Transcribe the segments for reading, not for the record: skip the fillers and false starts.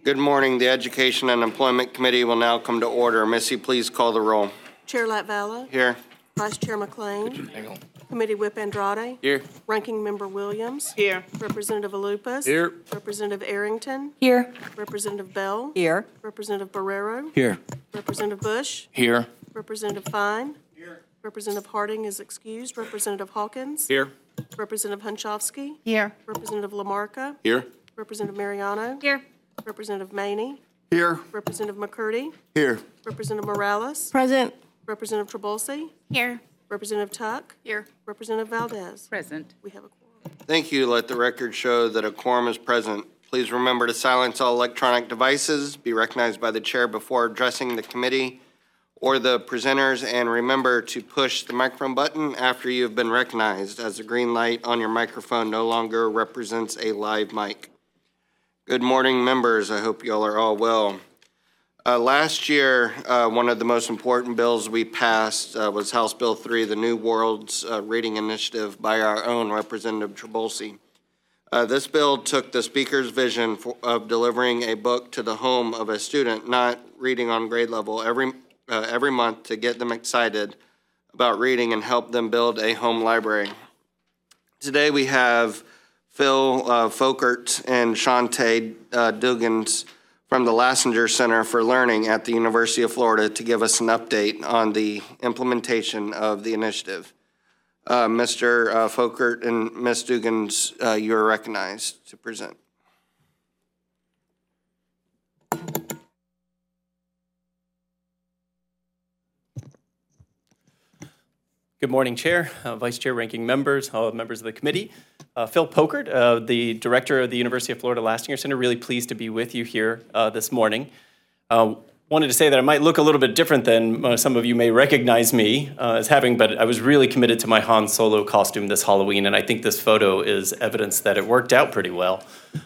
Good morning. The Education and Employment Committee will now come to order. Missy, please call the roll. Chair Latvala. Here. Vice Chair McLean. Committee Whip Andrade. Here. Ranking Member Williams. Here. Representative Alupas. Here. Representative Arrington. Here. Representative Bell. Here. Representative Barrero. Here. Representative Bush. Here. Representative Fine. Here. Representative Harding is excused. Representative Hawkins. Here. Representative Hunchovsky. Here. Representative Lamarca. Here. Representative Mariano. Here. Representative Maney. Here. Representative McCurdy. Here. Representative Morales. Present. Representative Trabulsi. Here. Representative Tuck. Here. Representative Valdez. Present. We have a quorum. Thank you. Let the record show that a quorum is present. Please remember to silence all electronic devices, be recognized by the chair before addressing the committee or the presenters, and remember to push the microphone button after you have been recognized, as the green light on your microphone no longer represents a live mic. Good morning, members. I hope you all are all well. Last year, one of the most important bills we passed was House Bill 3, the New Worlds Reading Initiative by our own Representative Trabulsi. This bill took the Speaker's vision of delivering a book to the home of a student not reading on grade level every month to get them excited about reading and help them build a home library. Today we have Phil Folkert and Shante Duggins from the Lassinger Center for Learning at the University of Florida to give us an update on the implementation of the initiative. Mr. Folkert and Ms. Duggins, you are recognized to present. Good morning, Chair, Vice Chair, Ranking Members, all members of the committee. Phil Folkert, the Director of the University of Florida Lassinger Center, really pleased to be with you here this morning. Wanted to say that I might look a little bit different than some of you may recognize me as having, but I was really committed to my Han Solo costume this Halloween, and I think this photo is evidence that it worked out pretty well.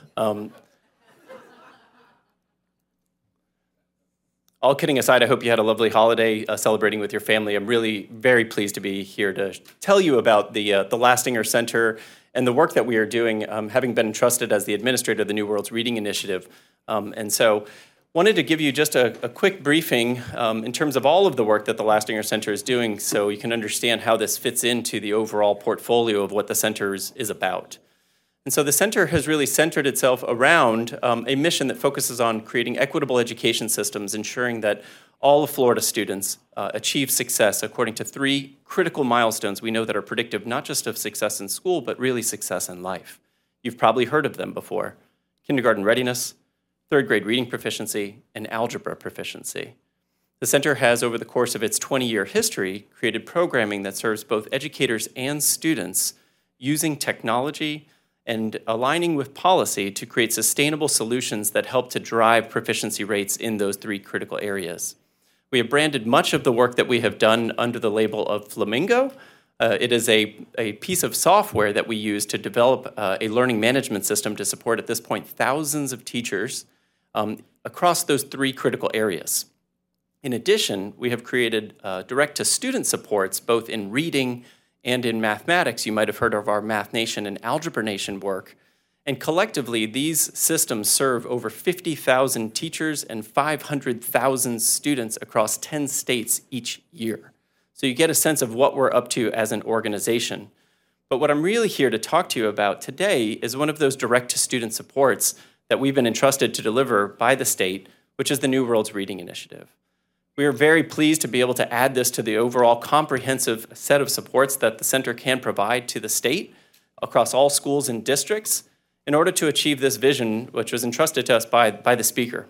All kidding aside, I hope you had a lovely holiday celebrating with your family. I'm really very pleased to be here to tell you about the Lassinger Center and the work that we are doing, having been entrusted as the administrator of the New Worlds Reading Initiative. And so wanted to give you just a quick briefing in terms of all of the work that the Lassinger Center is doing so you can understand how this fits into the overall portfolio of what the center is about. And so the center has really centered itself around a mission that focuses on creating equitable education systems, ensuring that all of Florida students achieve success according to 3 critical milestones we know that are predictive not just of success in school, but really success in life. You've probably heard of them before: kindergarten readiness, 3rd grade reading proficiency, and algebra proficiency. The center has, over the course of its 20-year history, created programming that serves both educators and students using technology and aligning with policy to create sustainable solutions that help to drive proficiency rates in those 3 critical areas. We have branded much of the work that we have done under the label of Flamingo. It is a piece of software that we use to develop a learning management system to support, at this point, thousands of teachers across those 3 critical areas. In addition, we have created direct-to-student supports, both in reading and in mathematics. You might have heard of our Math Nation and Algebra Nation work. And collectively, these systems serve over 50,000 teachers and 500,000 students across 10 states each year. So you get a sense of what we're up to as an organization. But what I'm really here to talk to you about today is one of those direct-to-student supports that we've been entrusted to deliver by the state, which is the New Worlds Reading Initiative. We are very pleased to be able to add this to the overall comprehensive set of supports that the center can provide to the state across all schools and districts in order to achieve this vision, which was entrusted to us by the speaker.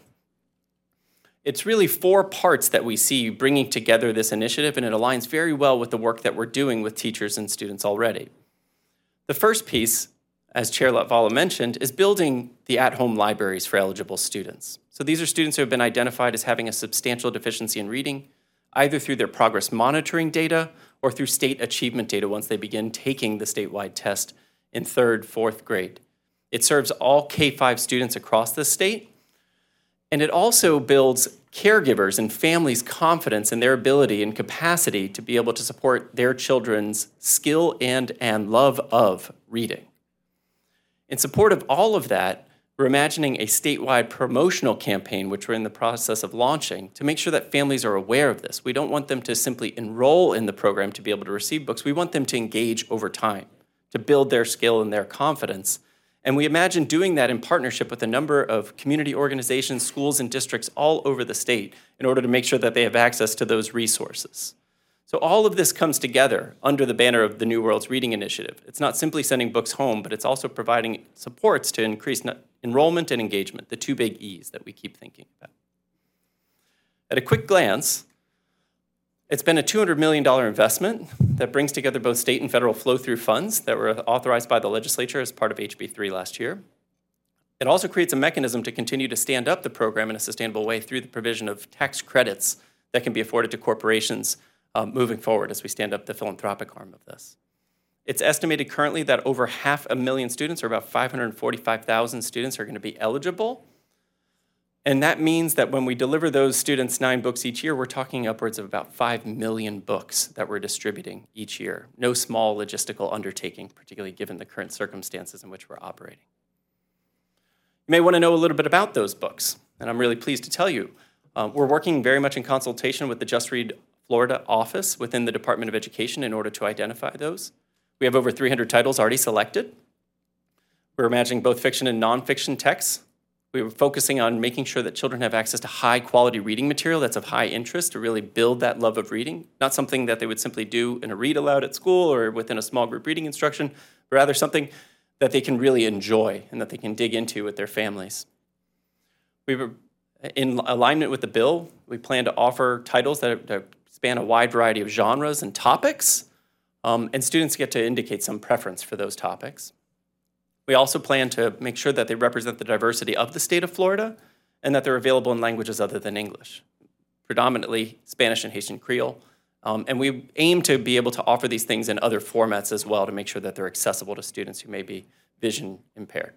It's really 4 parts that we see bringing together this initiative, and it aligns very well with the work that we're doing with teachers and students already. The first piece, as Chair Latvala mentioned, is building the at-home libraries for eligible students. So these are students who have been identified as having a substantial deficiency in reading, either through their progress monitoring data or through state achievement data once they begin taking the statewide test in 3rd, 4th grade. It serves all K-5 students across the state, and it also builds caregivers and families' confidence in their ability and capacity to be able to support their children's skill and love of reading. In support of all of that, We're imagining a statewide promotional campaign, which we're in the process of launching, to make sure that families are aware of this. We don't want them to simply enroll in the program to be able to receive books. We want them to engage over time, to build their skill and their confidence. And we imagine doing that in partnership with a number of community organizations, schools, and districts all over the state in order to make sure that they have access to those resources. So all of this comes together under the banner of the New Worlds Reading Initiative. It's not simply sending books home, but it's also providing supports to increase enrollment and engagement, the two big E's that we keep thinking about. At a quick glance, it's been a $200 million investment that brings together both state and federal flow-through funds that were authorized by the legislature as part of HB 3 last year. It also creates a mechanism to continue to stand up the program in a sustainable way through the provision of tax credits that can be afforded to corporations moving forward as we stand up the philanthropic arm of this. It's estimated currently that over 500,000 students, or about 545,000 students, are going to be eligible. And that means that when we deliver those students 9 books each year, we're talking upwards of about 5 million books that we're distributing each year. No small logistical undertaking, particularly given the current circumstances in which we're operating. You may want to know a little bit about those books, and I'm really pleased to tell you. We're working very much in consultation with the Just Read Florida office within the Department of Education in order to identify those. We have over 300 titles already selected. We're imagining both fiction and nonfiction texts. We were focusing on making sure that children have access to high-quality reading material that's of high interest to really build that love of reading, not something that they would simply do in a read aloud at school or within a small group reading instruction, but rather something that they can really enjoy and that they can dig into with their families. We were in alignment with the bill. We plan to offer titles that span a wide variety of genres and topics, and students get to indicate some preference for those topics. We also plan to make sure that they represent the diversity of the state of Florida and that they're available in languages other than English, predominantly Spanish and Haitian Creole. And we aim to be able to offer these things in other formats as well to make sure that they're accessible to students who may be vision impaired.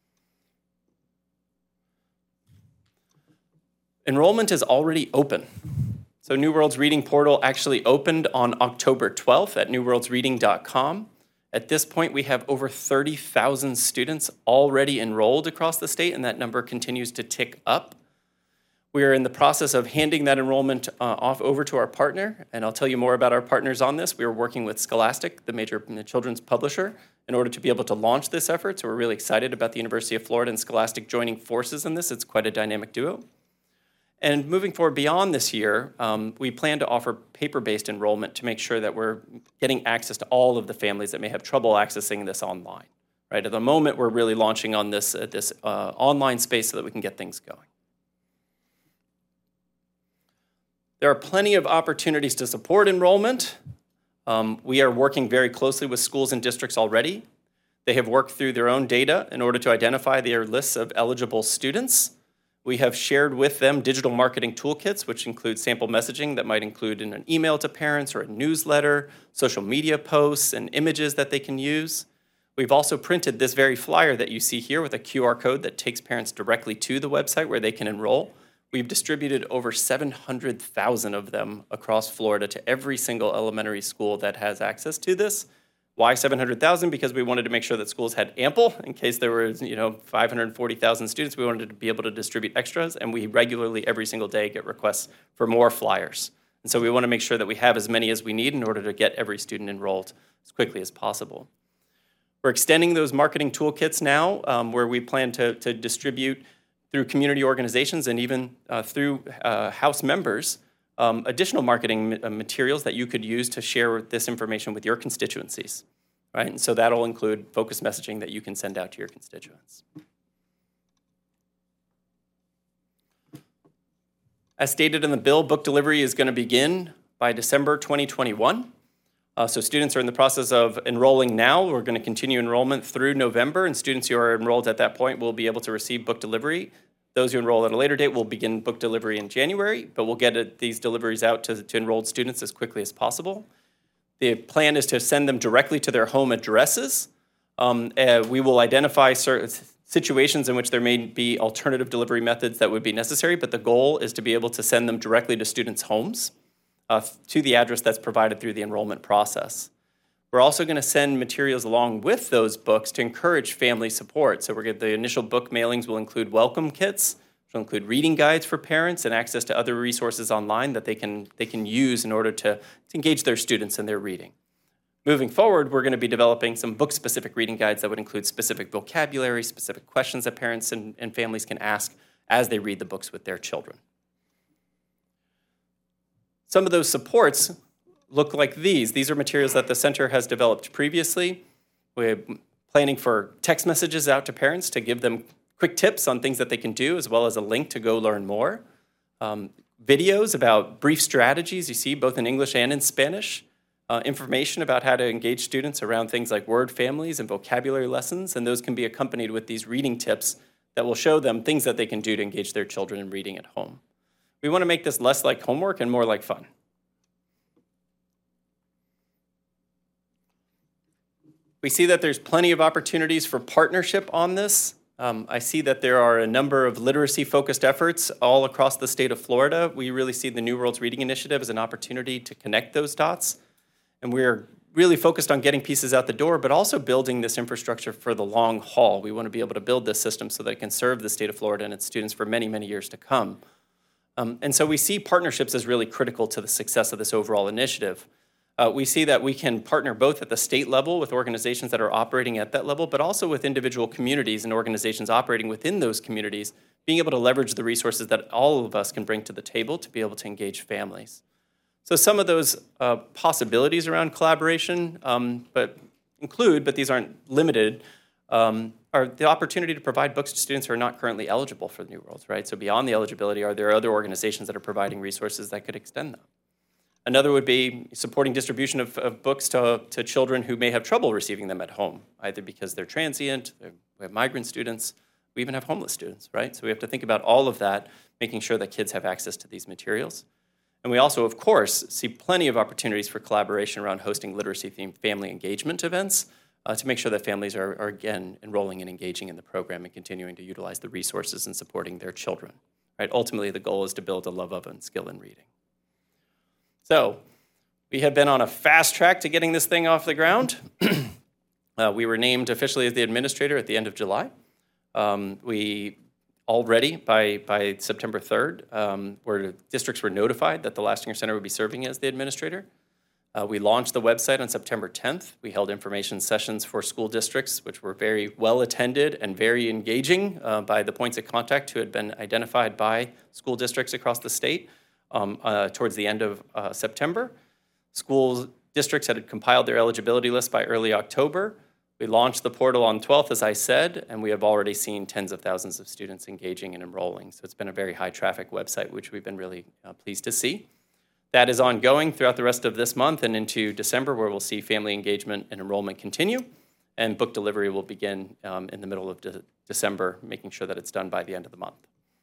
Enrollment is already open. So New Worlds Reading Portal actually opened on October 12th at newworldsreading.com. At this point, we have over 30,000 students already enrolled across the state, and that number continues to tick up. We are in the process of handing that enrollment off over to our partner, and I'll tell you more about our partners on this. We are working with Scholastic, the major children's publisher, in order to be able to launch this effort. So we're really excited about the University of Florida and Scholastic joining forces in this. It's quite a dynamic duo. And moving forward beyond this year, we plan to offer paper-based enrollment to make sure that we're getting access to all of the families that may have trouble accessing this online. Right? At the moment, we're really launching on this online space so that we can get things going. There are plenty of opportunities to support enrollment. We are working very closely with schools and districts already. They have worked through their own data in order to identify their lists of eligible students. We have shared with them digital marketing toolkits, which include sample messaging that might include in an email to parents or a newsletter, social media posts, and images that they can use. We've also printed this very flyer that you see here with a QR code that takes parents directly to the website where they can enroll. We've distributed over 700,000 of them across Florida to every single elementary school that has access to this. Why 700,000? Because we wanted to make sure that schools had ample in case there were 540,000 students. We wanted to be able to distribute extras, and we regularly every single day get requests for more flyers. And so we want to make sure that we have as many as we need in order to get every student enrolled as quickly as possible. We're extending those marketing toolkits now where we plan to distribute through community organizations and even through House members additional marketing materials that you could use to share this information with your constituencies, right? And so that'll include focused messaging that you can send out to your constituents. As stated in the bill, book delivery is going to begin by December 2021. So students are in the process of enrolling now. We're going to continue enrollment through November, and students who are enrolled at that point will be able to receive book delivery. Those who enroll at a later date will begin book delivery in January, but we'll get these deliveries out to enrolled students as quickly as possible. The plan is to send them directly to their home addresses. We will identify certain situations in which there may be alternative delivery methods that would be necessary, but the goal is to be able to send them directly to students' homes to the address that's provided through the enrollment process. We're also going to send materials along with those books to encourage family support. So the initial book mailings will include welcome kits, which will include reading guides for parents and access to other resources online that they can use in order to engage their students in their reading. Moving forward, we're going to be developing some book-specific reading guides that would include specific vocabulary, specific questions that parents and families can ask as they read the books with their children. Some of those supports look like these. These are materials that the center has developed previously. We're planning for text messages out to parents to give them quick tips on things that they can do, as well as a link to go learn more. Videos about brief strategies you see both in English and in Spanish. Information about how to engage students around things like word families and vocabulary lessons, and those can be accompanied with these reading tips that will show them things that they can do to engage their children in reading at home. We want to make this less like homework and more like fun. We see that there's plenty of opportunities for partnership on this. I see that there are a number of literacy-focused efforts all across the state of Florida. We really see the New Worlds Reading Initiative as an opportunity to connect those dots. And we're really focused on getting pieces out the door, but also building this infrastructure for the long haul. We want to be able to build this system so that it can serve the state of Florida and its students for many, many years to come. And so we see partnerships as really critical to the success of this overall initiative. We see that we can partner both at the state level with organizations that are operating at that level, but also with individual communities and organizations operating within those communities, being able to leverage the resources that all of us can bring to the table to be able to engage families. So some of those possibilities around collaboration but these aren't limited, are the opportunity to provide books to students who are not currently eligible for the New Worlds, right? So beyond the eligibility, are there other organizations that are providing resources that could extend them? Another would be supporting distribution of books to children who may have trouble receiving them at home, either because they're transient, we have migrant students, we even have homeless students, right? So we have to think about all of that, making sure that kids have access to these materials. And we also, of course, see plenty of opportunities for collaboration around hosting literacy-themed family engagement events to make sure that families are, again, enrolling and engaging in the program and continuing to utilize the resources and supporting their children, right? Ultimately, the goal is to build a love of and skill in reading. So we have been on a fast track to getting this thing off the ground. We were named officially as the administrator at the end of July. We already, by September 3rd, districts were notified that the Lastinger Center would be serving as the administrator. We launched the website on September 10th. We held information sessions for school districts, which were very well attended and very engaging by the points of contact who had been identified by school districts across the state. Towards the end of September. School districts had compiled their eligibility list by early October. We launched the portal on 12th, as I said, and we have already seen tens of thousands of students engaging and enrolling. So it's been a very high-traffic website, which we've been really pleased to see. That is ongoing throughout the rest of this month and into December, where we'll see family engagement and enrollment continue, and book delivery will begin in the middle of December, making sure that it's done by the end of the month.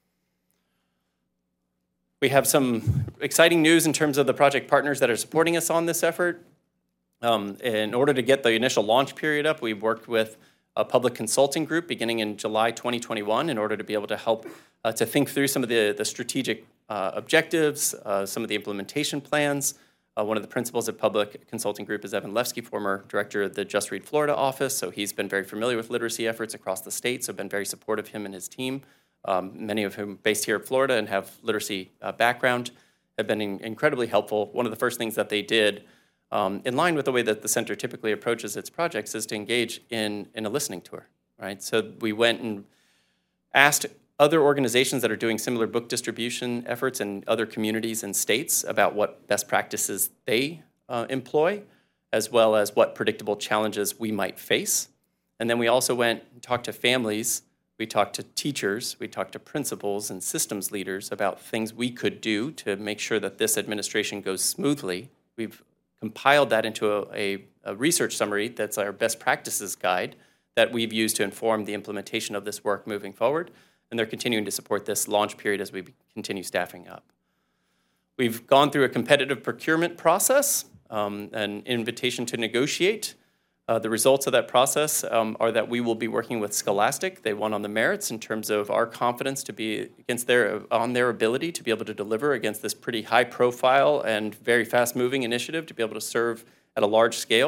We have some exciting news in terms of the project partners that are supporting us on this effort. In order to get the initial launch period up, we've worked with a public consulting group beginning in July 2021 in order to be able to help to think through some of the strategic objectives, some of the implementation plans. One of the principals of Public Consulting Group is Evan Lefsky, former director of the Just Read Florida office, so he's been very familiar with literacy efforts across the state, so been very supportive of him and his team. Many of whom based here in Florida and have literacy background, have been incredibly helpful. One of the first things that they did, in line with the way that the center typically approaches its projects, is to engage in a listening tour, right? So we went and asked other organizations that are doing similar book distribution efforts in other communities and states about what best practices they employ, as well as what predictable challenges we might face. And then we also went and talked to families. We talked to teachers, we talked to principals and systems leaders about things we could do to make sure that this administration goes smoothly. We've compiled that into a research summary that's our best practices guide that we've used to inform the implementation of this work moving forward. And they're continuing to support this launch period as we continue staffing up. We've gone through a competitive procurement process, an invitation to negotiate. The results of that process are that we will be working with Scholastic. They won on the merits in terms of our confidence to be on their ability to be able to deliver against this pretty high-profile and very fast-moving initiative to be able to serve at a large scale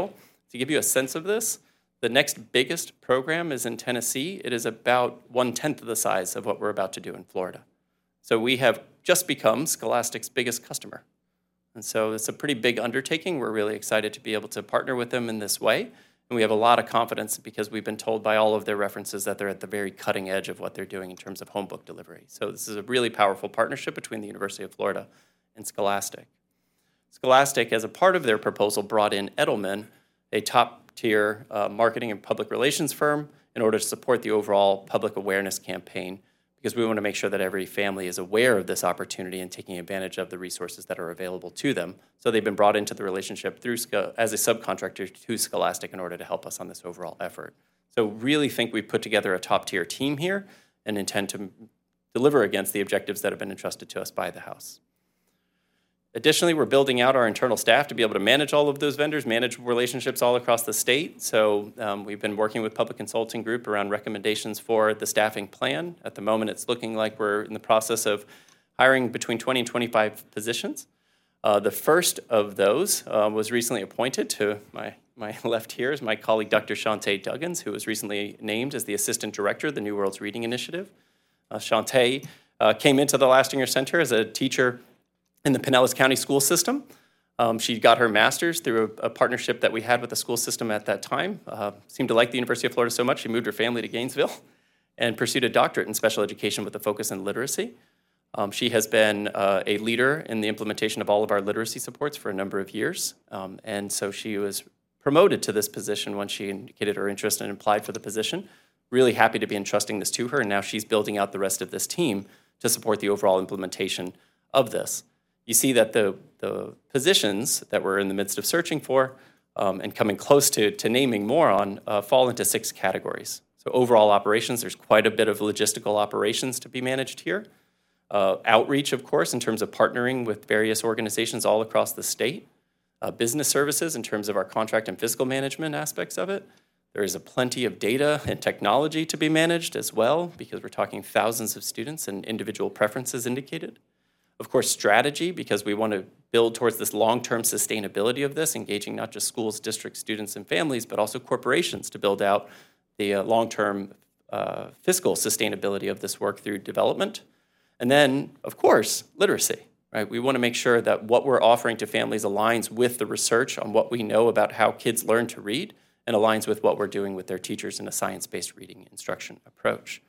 To give you a sense of this, the next biggest program is in Tennessee. It is about 1/10 of the size of what we're about to do in Florida. So we have just become Scholastic's biggest customer. And so it's a pretty big undertaking. We're really excited to be able to partner with them in this way. And we have a lot of confidence because we've been told by all of their references that they're at the very cutting edge of what they're doing in terms of home book delivery. So this is a really powerful partnership between the University of Florida and Scholastic. Scholastic, as a part of their proposal, brought in Edelman, a top-tier marketing and public relations firm, in order to support the overall public awareness campaign, because we want to make sure that every family is aware of this opportunity and taking advantage of the resources that are available to them. So they've been brought into the relationship through as a subcontractor to Scholastic in order to help us on this overall effort. So really think we've put together a top-tier team here and intend to deliver against the objectives that have been entrusted to us by the House. Additionally, we're building out our internal staff to be able to manage all of those vendors, manage relationships all across the state. So we've been working with Public Consulting Group around recommendations for the staffing plan. At the moment, it's looking like we're in the process of hiring between 20 and 25 positions. The first of those was recently appointed. To my left here is my colleague, Dr. Shantae Duggins, who was recently named as the Assistant Director of the New Worlds Reading Initiative. Shantae came into the Lastinger Center as a teacher in the Pinellas County school system. She got her master's through a partnership that we had with the school system at that time. Seemed to like the University of Florida so much, she moved her family to Gainesville and pursued a doctorate in special education with a focus in literacy. She has been a leader in the implementation of all of our literacy supports for a number of years. And so she was promoted to this position when she indicated her interest and applied for the position. Really happy to be entrusting this to her, and now she's building out the rest of this team to support the overall implementation of this. You see that the positions that we're in the midst of searching for and coming close to naming more on fall into 6 categories. So overall operations, there's quite a bit of logistical operations to be managed here. Outreach, of course, in terms of partnering with various organizations all across the state. Business services in terms of our contract and fiscal management aspects of it. There is a plenty of data and technology to be managed as well, because we're talking thousands of students and individual preferences indicated. Of course, strategy, because we want to build towards this long-term sustainability of this, engaging not just schools, districts, students, and families, but also corporations to build out the long-term fiscal sustainability of this work through development. And then, of course, literacy, right? We want to make sure that what we're offering to families aligns with the research on what we know about how kids learn to read and aligns with what we're doing with their teachers in a science-based reading instruction approach.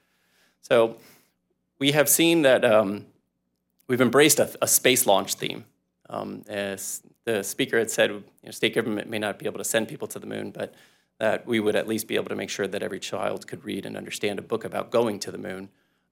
So we have seen that we've embraced a space launch theme. As the speaker had said, state government may not be able to send people to the moon, but that we would at least be able to make sure that every child could read and understand a book about going to the moon.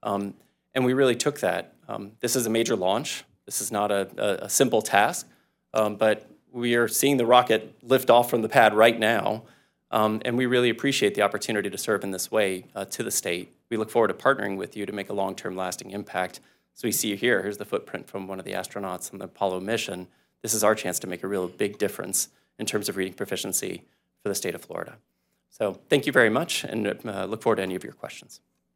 And we really took that. This is a major launch. This is not a simple task, but we are seeing the rocket lift off from the pad right now, and we really appreciate the opportunity to serve in this way to the state. We look forward to partnering with you to make a long-term lasting impact. So we see you here. Here's the footprint from one of the astronauts on the Apollo mission. This is our chance to make a real big difference in terms of reading proficiency for the state of Florida. So thank you very much, and look forward to any of your questions.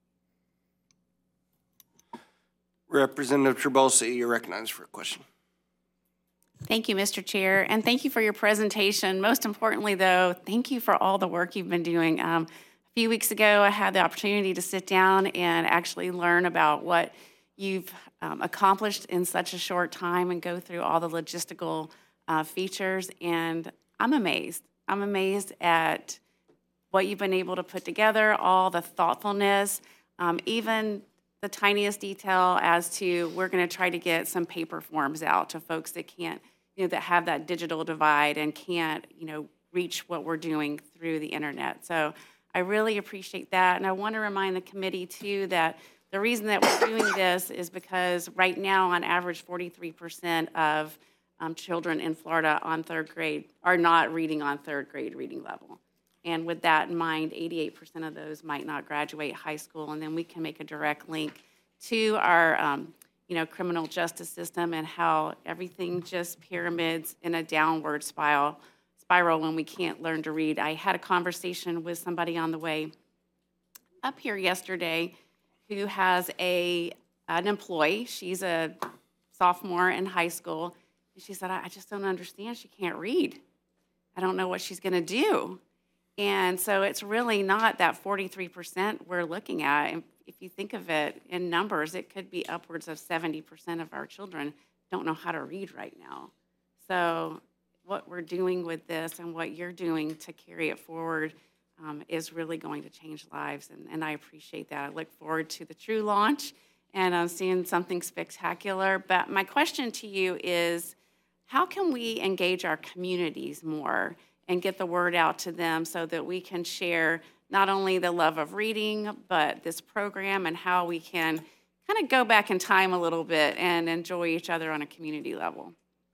Representative Trabulsi, you're recognized for a question. Thank you, Mr. Chair, and thank you for your presentation. Most importantly, though, thank you for all the work you've been doing. A few weeks ago, I had the opportunity to sit down and actually learn about what you've accomplished in such a short time and go through all the logistical features, and I'm amazed. I'm amazed at what you've been able to put together, all the thoughtfulness, even the tiniest detail as to we're going to try to get some paper forms out to folks that can't, that have that digital divide and can't, reach what we're doing through the internet. So I really appreciate that, and I want to remind the committee too that the reason that we're doing this is because right now, on average, 43% of children in Florida on 3rd grade are not reading on 3rd grade reading level. And with that in mind, 88% of those might not graduate high school, and then we can make a direct link to our criminal justice system and how everything just pyramids in a downward spiral when we can't learn to read. I had a conversation with somebody on the way up here yesterday who has an employee. She's a sophomore in high school. And she said, I just don't understand. She can't read. I don't know what she's going to do. And so it's really not that 43% we're looking at. And if you think of it in numbers, it could be upwards of 70% of our children don't know how to read right now. So what we're doing with this and what you're doing to carry it forward is really going to change lives. And I appreciate that. I look forward to the true launch and seeing something spectacular. But my question to you is, how can we engage our communities more and get the word out to them so that we can share not only the love of reading, but this program and how we can kind of go back in time a little bit and enjoy each other on a community level?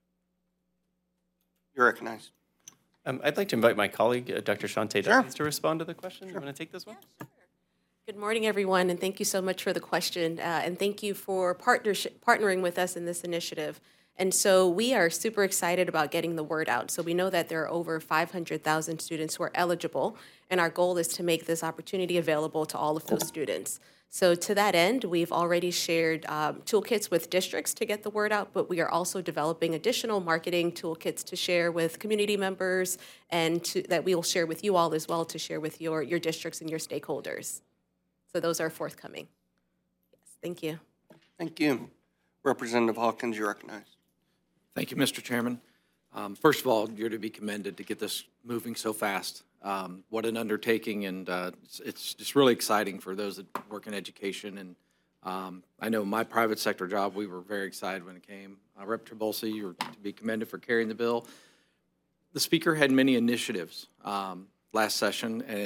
You're recognized. I'd like to invite my colleague, Dr. Shante Dawkins, to respond to the question. You want to take this one? Yeah, sure. Good morning, everyone, and thank you so much for the question, and thank you for partnering with us in this initiative. And so we are super excited about getting the word out. So we know that there are over 500,000 students who are eligible, and our goal is to make this opportunity available to all of those students. So to that end, we've already shared toolkits with districts to get the word out, but we are also developing additional marketing toolkits to share with community members and that we will share with you all as well to share with your districts and your stakeholders. So those are forthcoming. Yes, thank you. Thank you. Representative Hawkins, you're recognized. Thank you, Mr. Chairman. First of all, you're to be commended to get this moving so fast. What an undertaking, and it's just really exciting for those that work in education. And I know my private sector job, we were very excited when it came. Rep. Trabolsi, you're to be commended for carrying the bill. The Speaker had many initiatives last session, and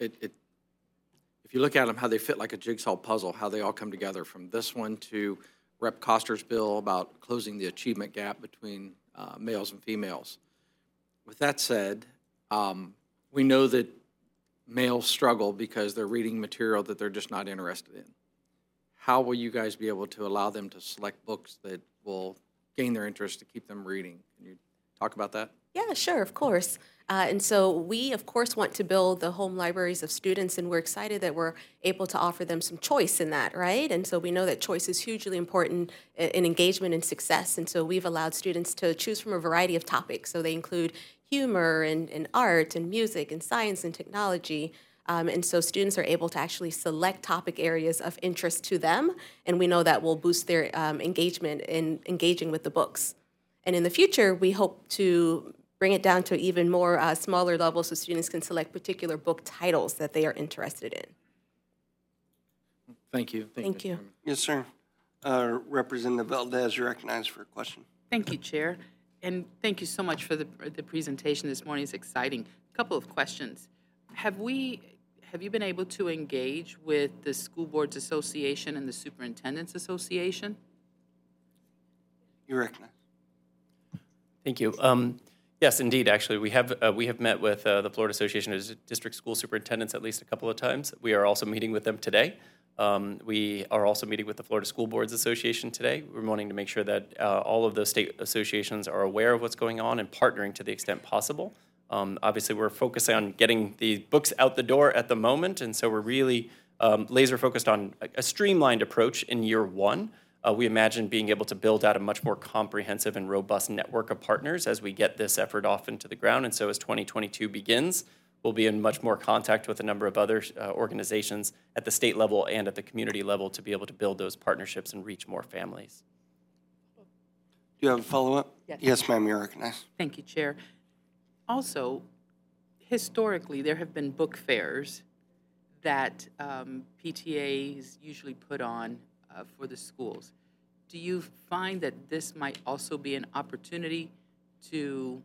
if you look at them, how they fit like a jigsaw puzzle, how they all come together, from this one to Rep. Koster's bill about closing the achievement gap between males and females. With that said, we know that males struggle because they're reading material that they're just not interested in. How will you guys be able to allow them to select books that will gain their interest to keep them reading? Can you talk about that? Yeah, sure, of course. And so we, of course, want to build the home libraries of students, and we're excited that we're able to offer them some choice in that, right? And so we know that choice is hugely important in engagement and success. And so we've allowed students to choose from a variety of topics. So they include humor and art and music and science and technology. And so students are able to actually select topic areas of interest to them, and we know that will boost their engagement in engaging with the books. And in the future, we hope to bring it down to even more smaller levels so students can select particular book titles that they are interested in. Thank you. Thank you. Yes, sir. Representative Valdez, you're recognized for a question. Thank you, Chair. And thank you so much for the presentation this morning. It's exciting. A couple of questions. Have you been able to engage with the School Boards Association and the Superintendents Association? You're recognized. Thank you. Yes, indeed. Actually, we have met with the Florida Association of District School Superintendents at least a couple of times. We are also meeting with them today. We are also meeting with the Florida School Boards Association today. We're wanting to make sure that all of those state associations are aware of what's going on and partnering to the extent possible. Obviously, we're focusing on getting the books out the door at the moment, and so we're really laser focused on a streamlined approach in year one. We imagine being able to build out a much more comprehensive and robust network of partners as we get this effort off into the ground. And so as 2022 begins, we'll be in much more contact with a number of other organizations at the state level and at the community level to be able to build those partnerships and reach more families. Do you have a follow-up? Yes. Yes, ma'am, you're recognized. Thank you, Chair. Also, historically, there have been book fairs that PTAs usually put on for the schools. Do you find that this might also be an opportunity to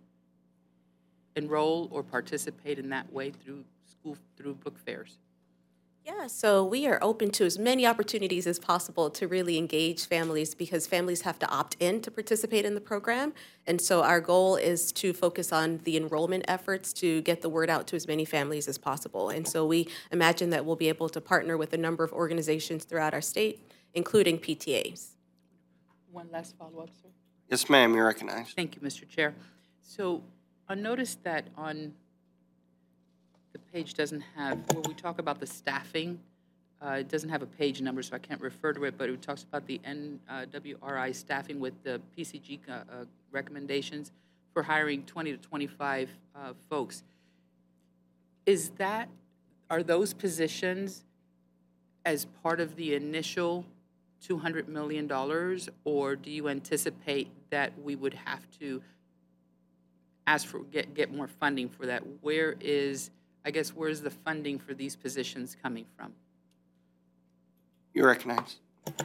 enroll or participate in that way through book fairs? Yeah, so we are open to as many opportunities as possible to really engage families, because families have to opt in to participate in the program. And so our goal is to focus on the enrollment efforts to get the word out to as many families as possible. And so we imagine that we'll be able to partner with a number of organizations throughout our state, including PTAs. One last follow-up, sir. Yes, ma'am, you're recognized. Thank you, Mr. Chair. So I noticed that on the page doesn't have, where we talk about the staffing, it doesn't have a page number, so I can't refer to it, but it talks about the NWRI staffing with the PCG recommendations for hiring 20 to 25 folks. Are those positions as part of the initial $200 million, or do you anticipate that we would have to ask for, get more funding for that? Where's the funding for these positions coming from? You recognize.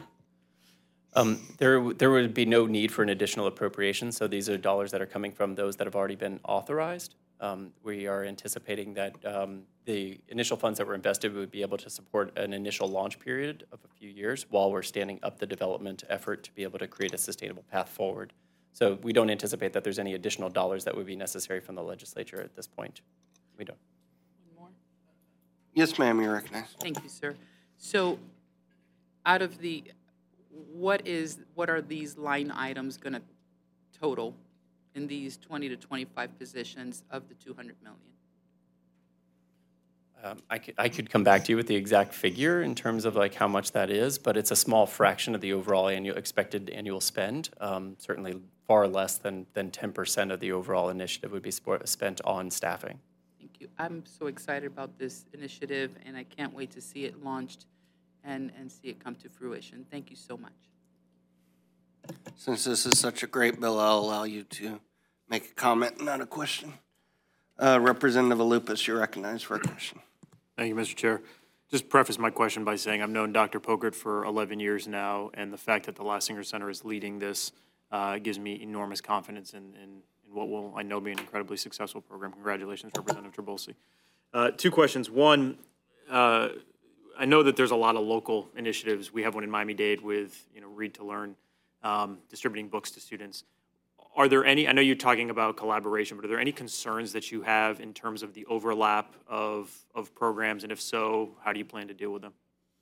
There would be no need for an additional appropriation, so these are dollars that are coming from those that have already been authorized. We are anticipating that the initial funds that were invested would be able to support an initial launch period of a few years while we're standing up the development effort to be able to create a sustainable path forward. So we don't anticipate that there's any additional dollars that would be necessary from the legislature at this point. We don't. One more? Yes, ma'am, you recognize. Thank you, sir. So out of the, what are these line items going to total in these 20 to 25 positions of the 200 million? I could come back to you with the exact figure in terms of like how much that is, but it's a small fraction of the overall expected annual spend. Certainly far less than 10% of the overall initiative would be spent on staffing. Thank you. I'm so excited about this initiative, and I can't wait to see it launched and see it come to fruition. Thank you so much. Since this is such a great bill, I'll allow you to make a comment, not a question. Representative Alupas, you're recognized for a question. Thank you, Mr. Chair. Just preface my question by saying I've known Dr. Pokert for 11 years now, and the fact that the Lastinger Center is leading this gives me enormous confidence in what will, I know, be an incredibly successful program. Congratulations, Representative Trabolsi. Two questions. One, I know that there's a lot of local initiatives. We have one in Miami-Dade with, Read to Learn, distributing books to students. Are there any, I know you're talking about collaboration, but are there any concerns that you have in terms of the overlap of programs? And if so, how do you plan to deal with them?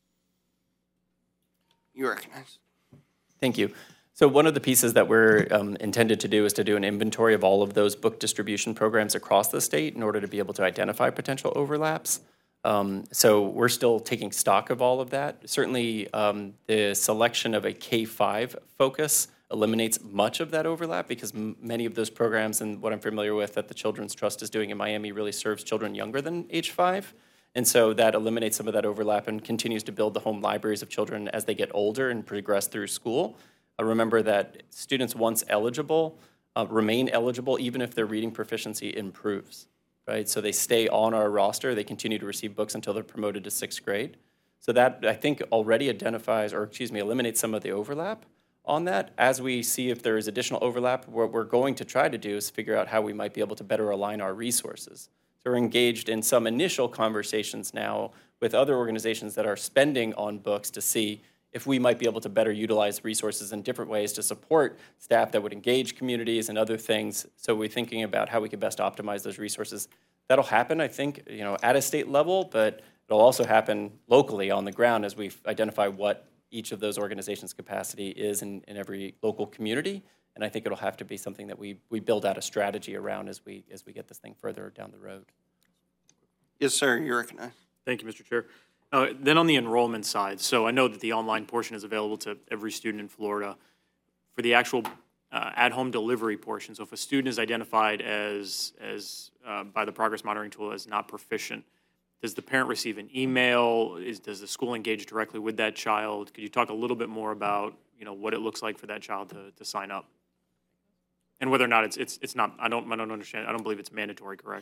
You recognize. Thank you. So one of the pieces that we're intended to do is to do an inventory of all of those book distribution programs across the state in order to be able to identify potential overlaps. So we're still taking stock of all of that. Certainly, the selection of a K-5 focus eliminates much of that overlap because many of those programs and what I'm familiar with that the Children's Trust is doing in Miami really serves children younger than age 5. And so that eliminates some of that overlap and continues to build the home libraries of children as they get older and progress through school. Remember that students once eligible remain eligible even if their reading proficiency improves. Right? So they stay on our roster. They continue to receive books until they're promoted to 6th grade. So that, I think, already eliminates some of the overlap on that. As we see if there is additional overlap, what we're going to try to do is figure out how we might be able to better align our resources. So we're engaged in some initial conversations now with other organizations that are spending on books to see if we might be able to better utilize resources in different ways to support staff that would engage communities and other things. So we're thinking about how we can best optimize those resources. That'll happen, I think, at a state level, but it'll also happen locally on the ground as we identify what each of those organizations' capacity is in every local community. And I think it'll have to be something that we build out a strategy around as we get this thing further down the road. Yes, sir, you're recognized. Thank you, Mr. Chair. Then on the enrollment side, so I know that the online portion is available to every student in Florida. For the actual at-home delivery portion, so if a student is identified as by the progress monitoring tool as not proficient, does the parent receive an email? Does the school engage directly with that child? Could you talk a little bit more about what it looks like for that child to sign up, and whether or not it's not? I don't understand. I don't believe it's mandatory. Correct?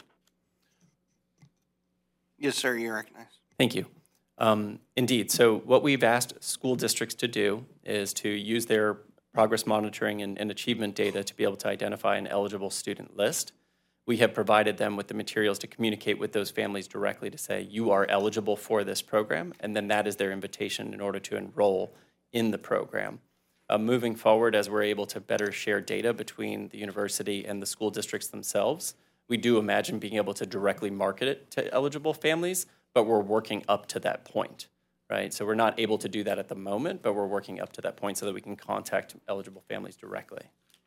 Yes, sir. You're recognized. Thank you. Indeed. So what we've asked school districts to do is to use their progress monitoring and achievement data to be able to identify an eligible student list. We have provided them with the materials to communicate with those families directly to say, you are eligible for this program, and then that is their invitation in order to enroll in the program. Moving forward, as we're able to better share data between the university and the school districts themselves, we do imagine being able to directly market it to eligible families, but we're working up to that point, right? So we're not able to do that at the moment, but we're working up to that point so that we can contact eligible families directly.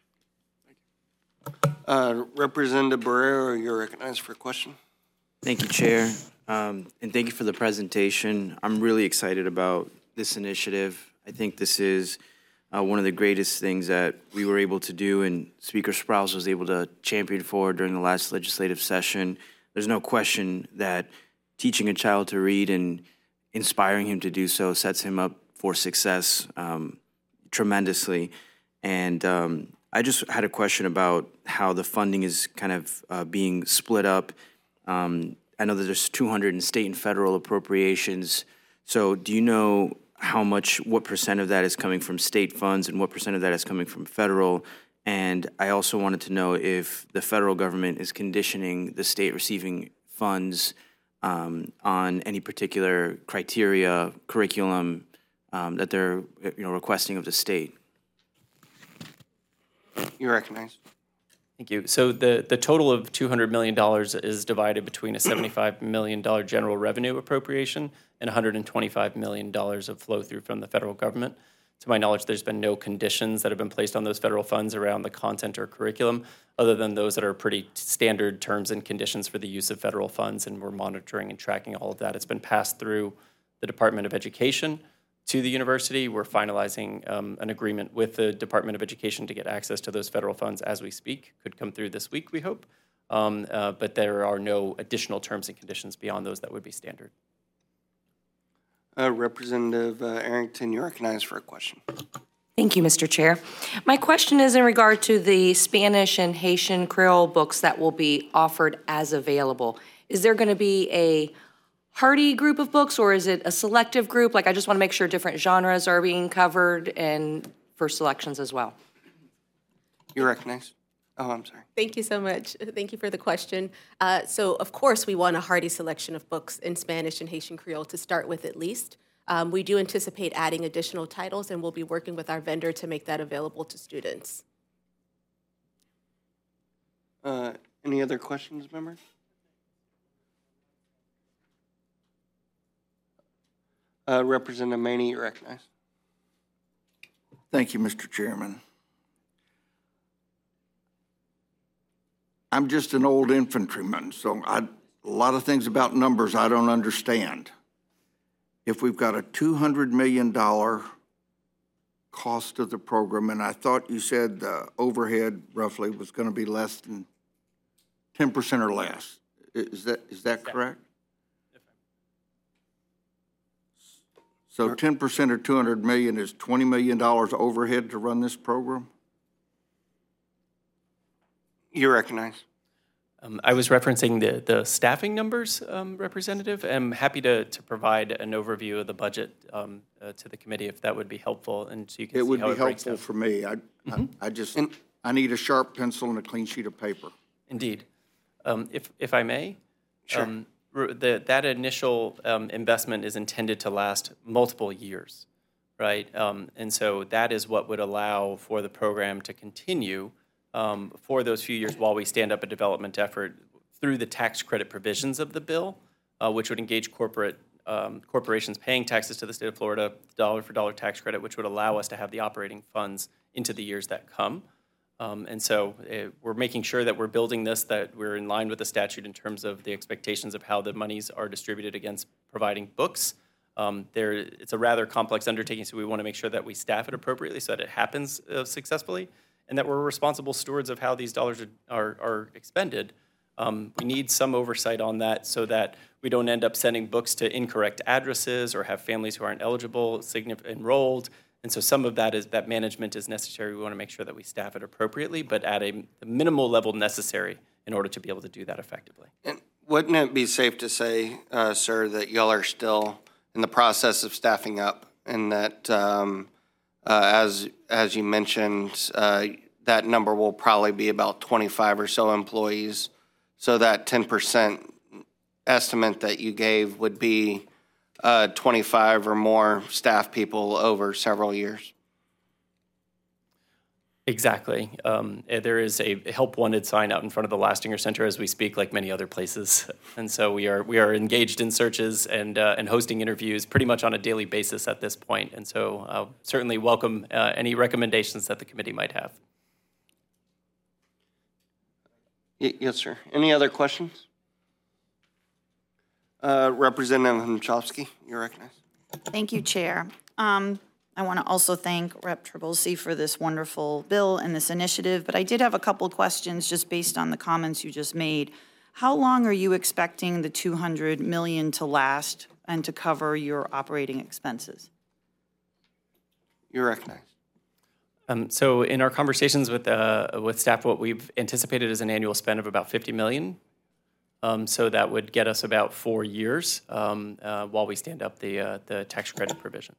Representative Barrero, you're recognized for a question. Thank you, Chair, and thank you for the presentation. I'm really excited about this initiative. I think this is one of the greatest things that we were able to do and Speaker Sprouse was able to champion for during the last legislative session. There's no question that teaching a child to read and inspiring him to do so sets him up for success tremendously. And I just had a question about how the funding is kind of being split up. I know that there's 200 in state and federal appropriations. So do you know what percent of that is coming from state funds and what percent of that is coming from federal? And I also wanted to know if the federal government is conditioning the state receiving funds on any particular criteria, curriculum that they're requesting of the state. You recognize. Thank you. So the total of $200 million is divided between a $75 million general revenue appropriation and $125 million of flow through from the federal government. To my knowledge, there's been no conditions that have been placed on those federal funds around the content or curriculum, other than those that are pretty standard terms and conditions for the use of federal funds, and we're monitoring and tracking all of that. It's been passed through the Department of Education to the university. We're finalizing an agreement with the Department of Education to get access to those federal funds as we speak. Could come through this week, we hope. But there are no additional terms and conditions beyond those that would be standard. Representative Arrington, you're recognized for a question. Thank you, Mr. Chair. My question is in regard to the Spanish and Haitian Creole books that will be offered as available. Is there going to be a hearty group of books, or is it a selective group? I just want to make sure different genres are being covered and for selections as well. You recognize. Oh, I'm sorry. Thank you so much. Thank you for the question. So, of course, we want a hearty selection of books in Spanish and Haitian Creole to start with at least. We do anticipate adding additional titles, and we'll be working with our vendor to make that available to students. Any other questions, members? Representative Maney, you recognize. Thank you, Mr. Chairman. I'm just an old infantryman, so a lot of things about numbers I don't understand. If we've got a $200 million cost of the program, and I thought you said the overhead roughly was going to be less than 10% or less. Is that correct? So 10% of $200 million is $20 million overhead to run this program? You recognize. I was referencing the staffing numbers, Representative. I'm happy to provide an overview of the budget to the committee if that would be helpful, and so you can see how it breaks down. It would be helpful for me. I need a sharp pencil and a clean sheet of paper. Indeed. If I may, Sure. That initial investment is intended to last multiple years, right? And so that is what would allow for the program to continue for those few years while we stand up a development effort through the tax credit provisions of the bill, which would engage corporations paying taxes to the state of Florida, dollar-for-dollar tax credit, which would allow us to have the operating funds into the years that come. And so we're making sure that we're building this, that we're in line with the statute in terms of the expectations of how the monies are distributed against providing books. It's a rather complex undertaking, so we want to make sure that we staff it appropriately so that it happens successfully, and that we're responsible stewards of how these dollars are expended. We need some oversight on that so that we don't end up sending books to incorrect addresses or have families who aren't eligible enrolled. And so some of that management is necessary. We want to make sure that we staff it appropriately, but at a minimal level necessary in order to be able to do that effectively. And wouldn't it be safe to say, sir, that y'all are still in the process of staffing up, and that, as you mentioned, that number will probably be about 25 or so employees, so that 10% estimate that you gave would be 25 or more staff people over several years? Exactly. There is a help wanted sign out in front of the Lastinger Center as we speak, like many other places. And so we are engaged in searches and hosting interviews pretty much on a daily basis at this point. And so certainly welcome any recommendations that the committee might have. Yes, sir. Any other questions? Representative Homchowski, you're recognized. Thank you, Chair. I want to also thank Rep. Trabulsi for this wonderful bill and this initiative, but I did have a couple of questions just based on the comments you just made. How long are you expecting the $200 million to last and to cover your operating expenses? You're recognized. So in our conversations with staff, what we've anticipated is an annual spend of about $50 million. So that would get us about 4 years while we stand up the tax credit provision.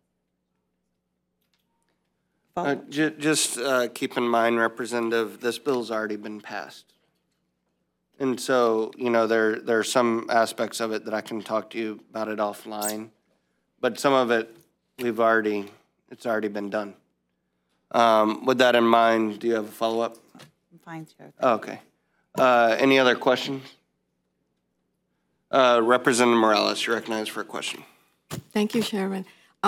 Just keep in mind, Representative, this bill's already been passed. And so, you know, there are some aspects of it that I can talk to you about it offline, but some of it it's already been done. With that in mind, do you have a follow-up? I'm fine, Chair. Okay. Any other questions? Representative Morales, you're recognized for a question. Thank you, Chairman.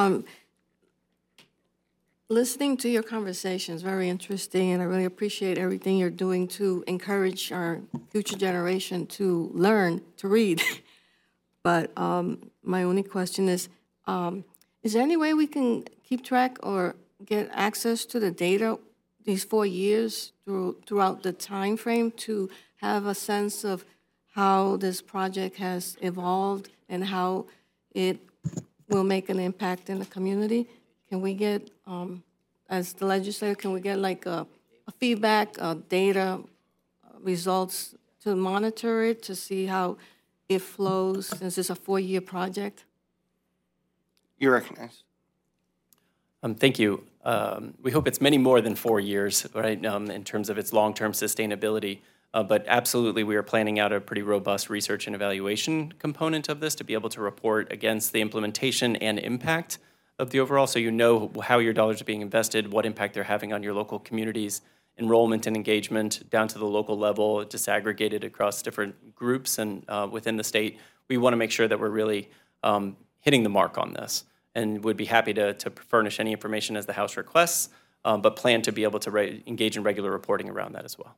Listening to your conversation is very interesting, and I really appreciate everything you're doing to encourage our future generation to learn to read. But my only question is there any way we can keep track or get access to the data these 4 years throughout the time frame to have a sense of how this project has evolved and how it will make an impact in the community? Can we get, as the legislator, can we get like a feedback, data, results to monitor it, to see how it flows, since it's a 4-year project? You're recognized. Thank you. We hope it's many more than 4 years, right, in terms of its long-term sustainability. But absolutely, we are planning out a pretty robust research and evaluation component of this to be able to report against the implementation and impact of the overall, so you know how your dollars are being invested, what impact they're having on your local communities, enrollment and engagement down to the local level, disaggregated across different groups and within the state. We want to make sure that we're really hitting the mark on this, and would be happy to furnish any information as the House requests, but plan to be able to engage in regular reporting around that as well.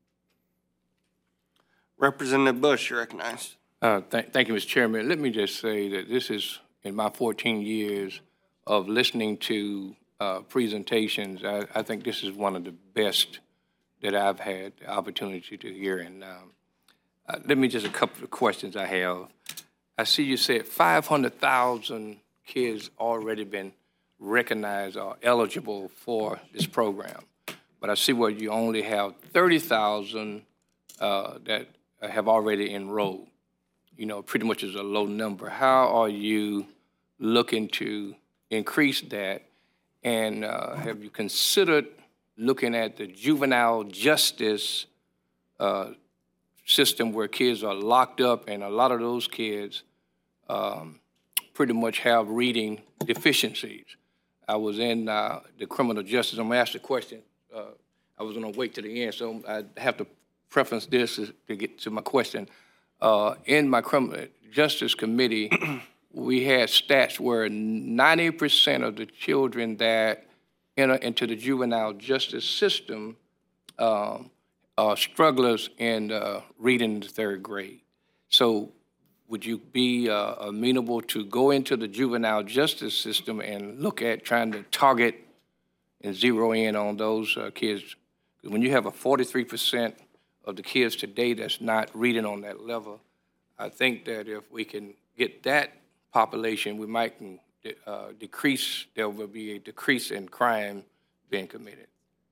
Representative Bush, you're recognized. Thank you, Mr. Chairman. Let me just say that this is, in my 14 years of listening to presentations, I think this is one of the best that I've had the opportunity to hear. And let me just, a couple of questions I have. I see you said 500,000 kids already been recognized or eligible for this program. But I see where you only have 30,000 that have already enrolled. You know, pretty much is a low number. How are you looking to increase that? And have you considered looking at the juvenile justice system where kids are locked up, and a lot of those kids pretty much have reading deficiencies? I was in the criminal justice. I'm going to ask the question. I was going to wait to the end, so I have to preference this to get to my question. In my criminal justice committee, we had stats where 90% of the children that enter into the juvenile justice system are strugglers in reading the 3rd grade. So would you be amenable to go into the juvenile justice system and look at trying to target and zero in on those kids? When you have a 43% of the kids today that's not reading on that level, I think that if we can get that population, we might decrease, there will be a decrease in crime being committed.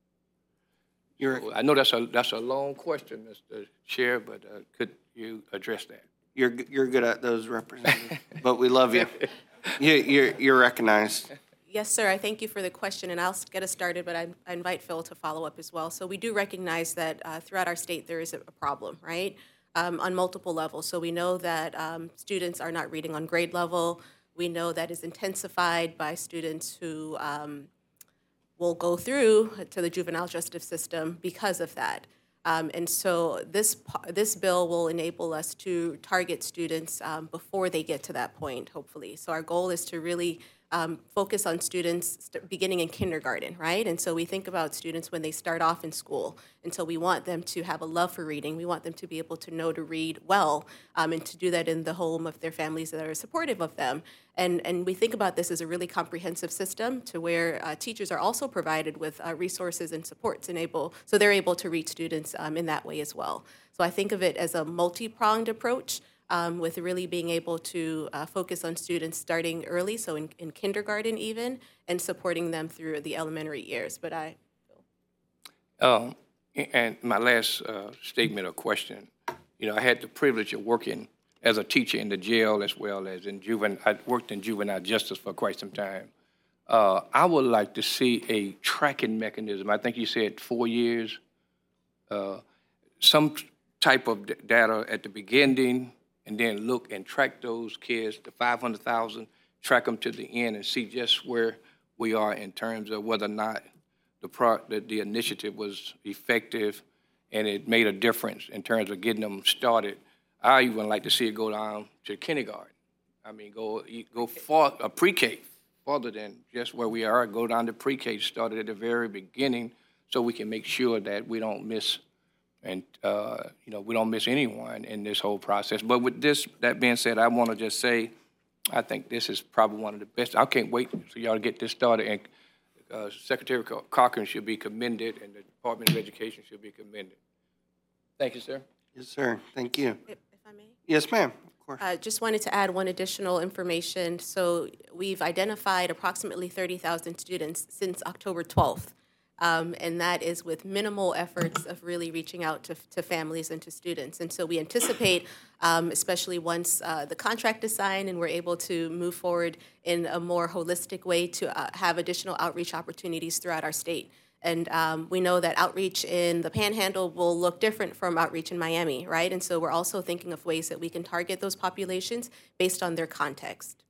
I know that's a long question, Mr. Chair, but could you address that? You're good at those, Representative, but we love you. You're recognized. Yes, sir. I thank you for the question, and I'll get us started, but I invite Phil to follow up as well. So we do recognize that throughout our state there is a problem, right, on multiple levels. So we know that students are not reading on grade level. We know that is intensified by students who will go through to the juvenile justice system because of that. And so this bill will enable us to target students before they get to that point, hopefully. So our goal is to really focus on students beginning in kindergarten, right? And so we think about students when they start off in school. And so we want them to have a love for reading. We want them to be able to know to read well, and to do that in the home of their families that are supportive of them. And we think about this as a really comprehensive system to where teachers are also provided with resources and supports so they're able to reach students in that way as well. So I think of it as a multi-pronged approach, with really being able to focus on students starting early, so in kindergarten even, and supporting them through the elementary years. But and my last statement or question, I had the privilege of working as a teacher in the jail as well as in juvenile. I worked in juvenile justice for quite some time. I would like to see a tracking mechanism. I think you said 4 years. Some type of data at the beginning, and then look and track those kids, the 500,000, track them to the end and see just where we are in terms of whether or not the initiative was effective and it made a difference in terms of getting them started. I even like to see it go down to kindergarten. I mean, go far, pre-K, farther than just where we are, go down to pre-K, started at the very beginning so we can make sure that we don't miss we don't miss anyone in this whole process. But with that being said, I want to just say, I think this is probably one of the best. I can't wait for y'all to get this started. And Secretary Cochran should be commended, and the Department of Education should be commended. Thank you, sir. Yes, sir. Thank you. if I may? Yes, ma'am. Of course. I just wanted to add one additional information. So we've identified approximately 30,000 students since October 12th. And that is with minimal efforts of really reaching out to families and to students. And so we anticipate, especially once the contract is signed and we're able to move forward in a more holistic way, to have additional outreach opportunities throughout our state. And we know that outreach in the Panhandle will look different from outreach in Miami, right? And so we're also thinking of ways that we can target those populations based on their context.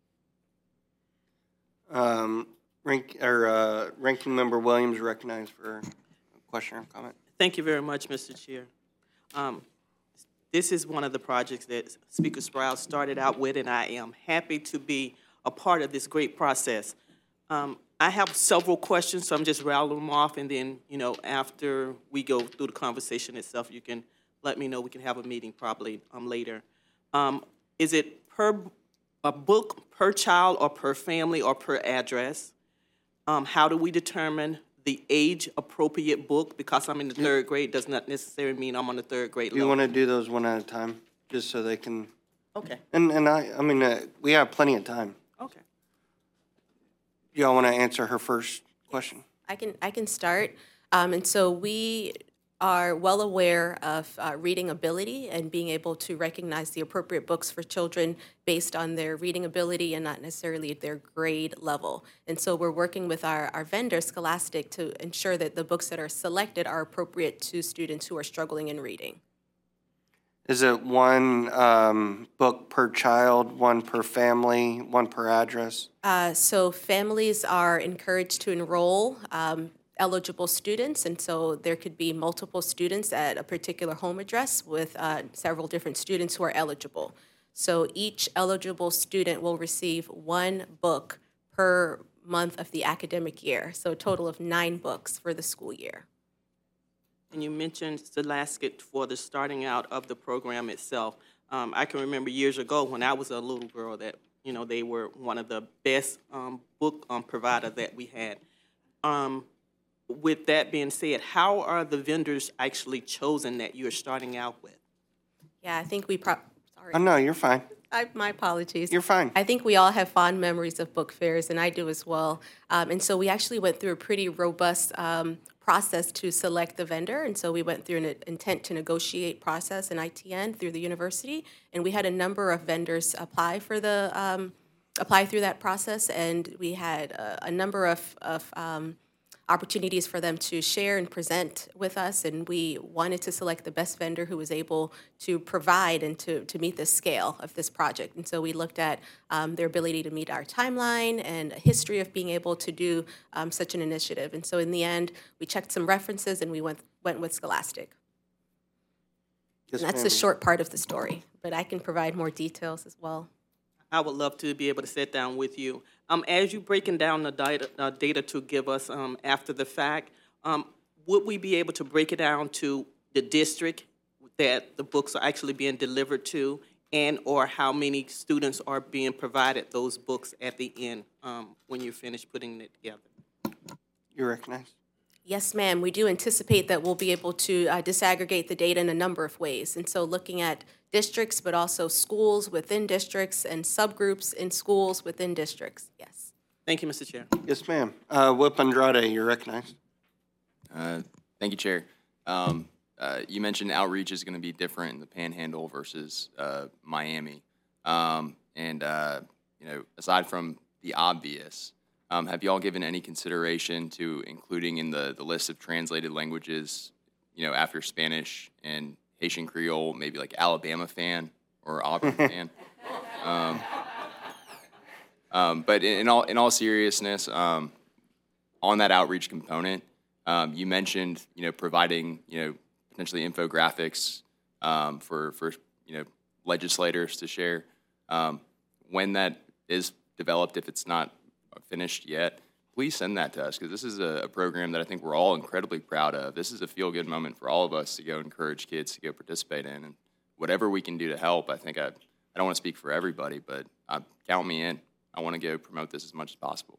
Ranking Member Williams recognized for a question or comment. Thank you very much, Mr. Chair. This is one of the projects that Speaker Sprouse started out with, and I am happy to be a part of this great process. I have several questions, so I'm just rattling them off, and then, after we go through the conversation itself, you can let me know. We can have a meeting probably later. Is it a book per child or per family or per address? How do we determine the age-appropriate book? Because I'm in the third grade does not necessarily mean I'm on the third grade level. You want to do those one at a time, just so they can... Okay. And we have plenty of time. Okay. Y'all want to answer her first question? I can start. And so we are well aware of reading ability and being able to recognize the appropriate books for children based on their reading ability and not necessarily their grade level. And so we're working with our vendor, Scholastic, to ensure that the books that are selected are appropriate to students who are struggling in reading. Is it one book per child, one per family, one per address? So families are encouraged to enroll eligible students, and so there could be multiple students at a particular home address with several different students who are eligible. So each eligible student will receive one book per month of the academic year, so a total of 9 books for the school year. And you mentioned Scholastic for the starting out of the program itself. I can remember years ago when I was a little girl that, they were one of the best book provider that we had. With that being said, how are the vendors actually chosen that you're starting out with? Yeah, I think we sorry. Oh, no, you're fine. My apologies. You're fine. I think we all have fond memories of book fairs, and I do as well. And so we actually went through a pretty robust process to select the vendor. And so we went through an intent to negotiate process in ITN through the university, and we had a number of vendors apply through that process, and we had a number of opportunities for them to share and present with us, and we wanted to select the best vendor who was able to provide and to meet the scale of this project. And so we looked at their ability to meet our timeline and a history of being able to do such an initiative. And so in the end, we checked some references and we went with Scholastic. Yes, and that's the short part of the story, but I can provide more details as well. I would love to be able to sit down with you. As you breaking down the data to give us after the fact, would we be able to break it down to the district that the books are actually being delivered to, and or how many students are being provided those books at the end when you're finished putting it together? You recognize? Yes, ma'am. We do anticipate that we'll be able to disaggregate the data in a number of ways. And so looking at districts, but also schools within districts and subgroups in schools within districts. Yes. Thank you, Mr. Chair. Yes, ma'am. Whip Andrade, you're recognized. Thank you, Chair. You mentioned outreach is going to be different in the Panhandle versus Miami. Aside from the obvious, have you all given any consideration to including in the list of translated languages, after Spanish and Haitian Creole, maybe like Alabama fan or Auburn fan? But in all seriousness, on that outreach component, you mentioned, providing, potentially infographics for legislators to share. When that is developed, if it's not finished yet, please send that to us, because this is a program that I think we're all incredibly proud of. This is a feel-good moment for all of us to go encourage kids to go participate in, and whatever we can do to help. I think I don't want to speak for everybody, but count me in. I want to go promote this as much as possible.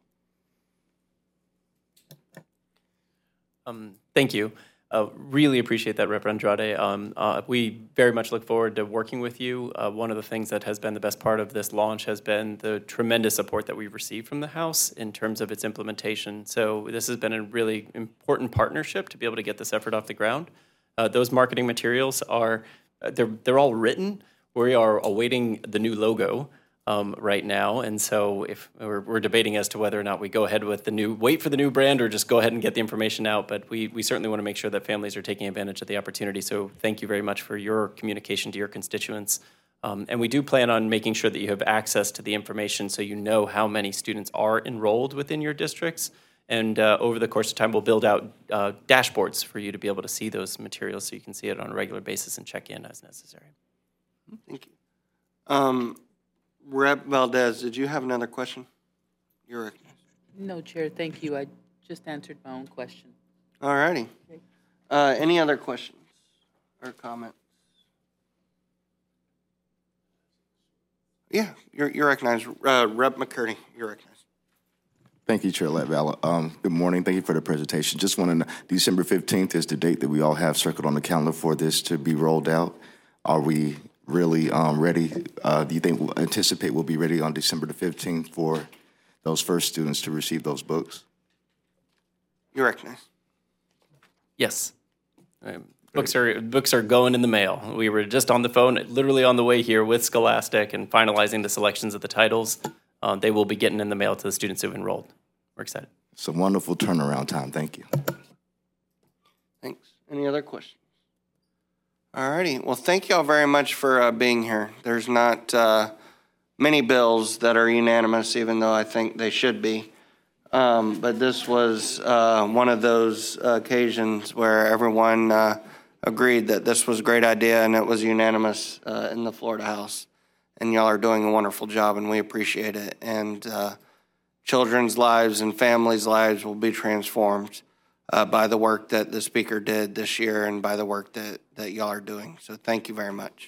Thank you. Really appreciate that, Rep. Andrade. We very much look forward to working with you. One of the things that has been the best part of this launch has been the tremendous support that we've received from the House in terms of its implementation. So this has been a really important partnership to be able to get this effort off the ground. Those marketing materials they're all written. We are awaiting the new logo right now, and so if we're debating as to whether or not we go ahead with wait for the new brand or just go ahead and get the information out, but we certainly want to make sure that families are taking advantage of the opportunity. So thank you very much for your communication to your constituents. And we do plan on making sure that you have access to the information so you know how many students are enrolled within your districts. And over the course of time, we'll build out dashboards for you to be able to see those materials so you can see it on a regular basis and check in as necessary. Thank you. Rep. Valdez, did you have another question? You're recognized. No, Chair, thank you. I just answered my own question. All righty. Any other questions or comments? Yeah, you're recognized. Rep. McCurdy, you're recognized. Thank you, Chair Latvala. Good morning. Thank you for the presentation. Just want to know, December 15th is the date that we all have circled on the calendar for this to be rolled out. Are we really ready? Do you think anticipate we'll be ready on December the 15th for those first students to receive those books? You recognize? Yes. Books are going in the mail. We were just on the phone, literally on the way here with Scholastic and finalizing the selections of the titles. They will be getting in the mail to the students who've enrolled. We're excited. It's a wonderful turnaround time. Thank you. Thanks. Any other questions? All righty. Well, thank you all very much for being here. There's not many bills that are unanimous, even though I think they should be. But this was one of those occasions where everyone agreed that this was a great idea, and it was unanimous in the Florida House. And y'all are doing a wonderful job, and we appreciate it. And children's lives and families' lives will be transformed by the work that the speaker did this year and by the work that y'all are doing. So thank you very much.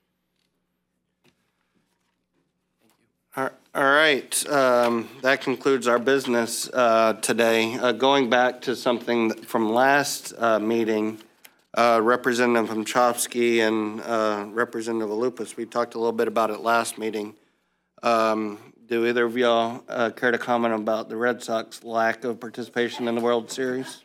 All right. That concludes our business today. Going back to something from last meeting, Representative Chomsky and Representative Alupas, we talked a little bit about it last meeting. Do either of y'all care to comment about the Red Sox lack of participation in the World Series?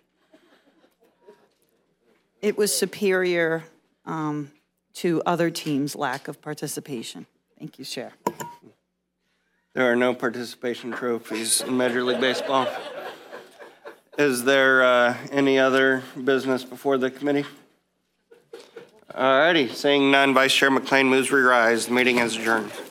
It was superior to other teams' lack of participation. Thank you, Chair. There are no participation trophies in Major League Baseball. Is there any other business before the committee? All righty. Seeing none, Vice Chair McLean moves we rise. The meeting is adjourned.